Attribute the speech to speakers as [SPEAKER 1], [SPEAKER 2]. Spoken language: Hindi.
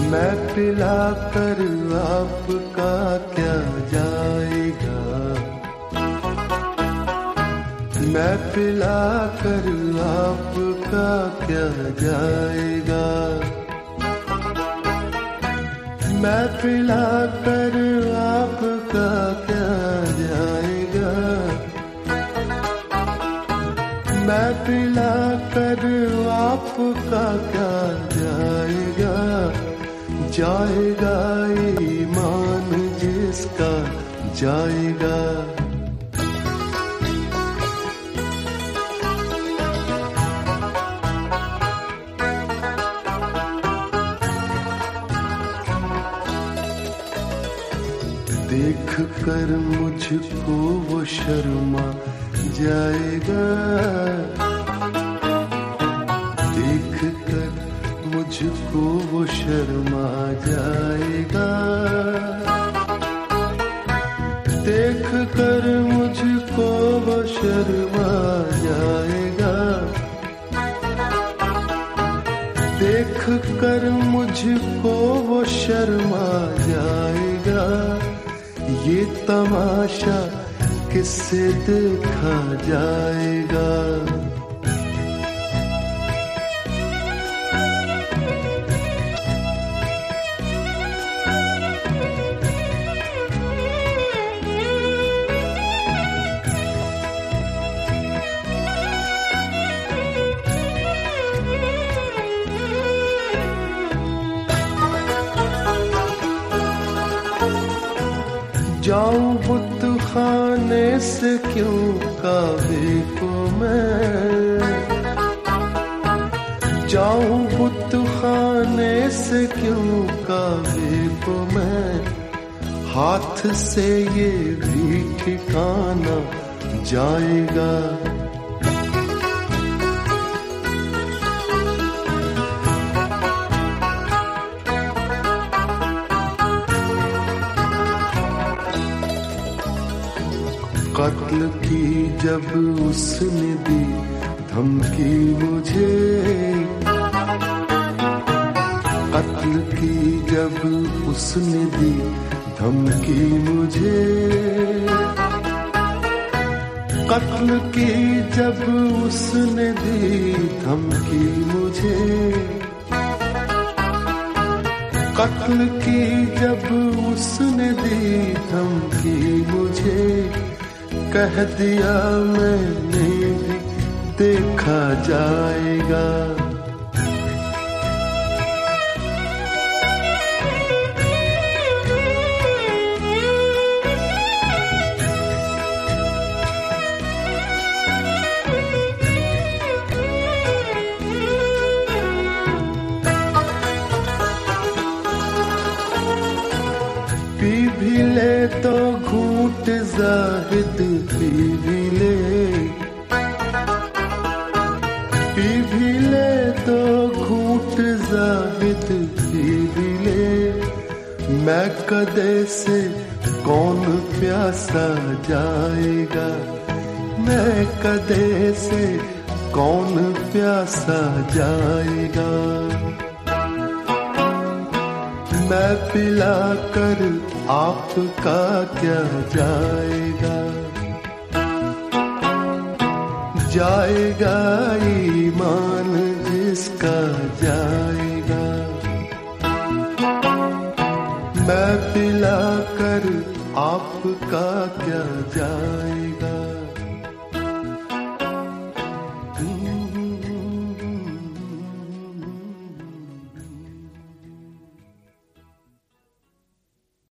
[SPEAKER 1] मैं पिला कर आपका क्या जाएगा, मैं पिला कर आपका क्या जाएगा, मैं पिला कर आपका क्या जाएगा, मैं पिला कर आपका क्या जाएगा, जाएगा ईमान जिसका जाएगा। देख कर मुझको वो शर्मा जाएगा, देख कर मुझको वो शर्मा जाएगा, देख कर मुझको वो शर्मा जाएगा, देख कर मुझको वो शर्मा जाएगा। ये तमाशा किससे देखा जाएगा, जाऊं बुत खाने से क्यों काबे को मैं, जाऊं बुत खाने से क्यों काबे को मैं, हाथ से ये भी ठिकाना जाएगा। कत्ल की जब उसने दी धमकी मुझे, कत्ल की जब उसने दी धमकी मुझे, कत्ल की जब उसने दी धमकी मुझे, कत्ल की जब उसने दी धमकी मुझे, कह दिया मैंने भी देखा जाएगा। पी भी ले तो घूंट ज़ाहिद पी भी ले, पी भी ले तो घूंट ज़ाहिद पी भी ले, मैं कदे से कौन प्यासा जाएगा, मैं कदे से कौन प्यासा जाएगा, मैं पिला कर आपका क्या जाएगा, जाएगा ईमान जिसका जाएगा, मैं पिला कर आपका क्या जाएगा।